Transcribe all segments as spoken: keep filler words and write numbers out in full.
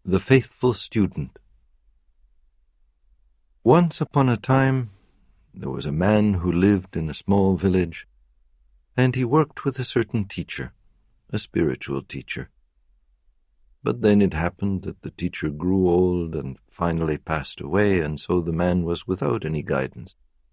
The Faithful Student. Once upon a time, there was a man who lived in a small village, and he worked with a certain teacher, a spiritual teacher. But then it happened that the teacher grew old and finally passed away, and so the man was without any guidance.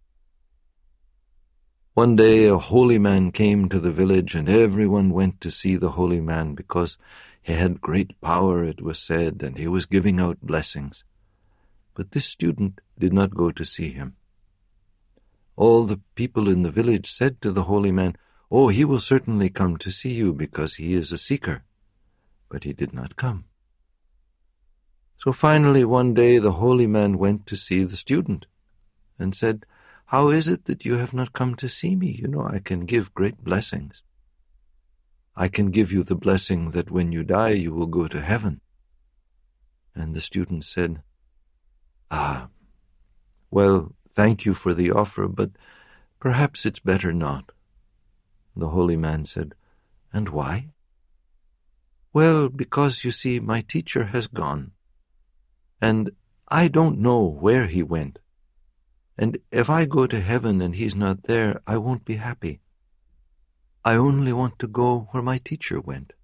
One day a holy man came to the village, and everyone went to see the holy man because he had great power, it was said, and he was giving out blessings. But this student did not go to see him. All the people in the village said to the holy man, "Oh, he will certainly come to see you because he is a seeker." But he did not come. So finally one day the holy man went to see the student and said, "How is it that you have not come to see me? You know, I can give great blessings. I can give you the blessing that when you die you will go to heaven." And the student said, "Ah, well, thank you for the offer, but perhaps it's better not." The holy man said, "And why?" "Well, because, you see, my teacher has gone, and I don't know where he went. And if I go to heaven and he's not there, I won't be happy. I only want to go where my teacher went."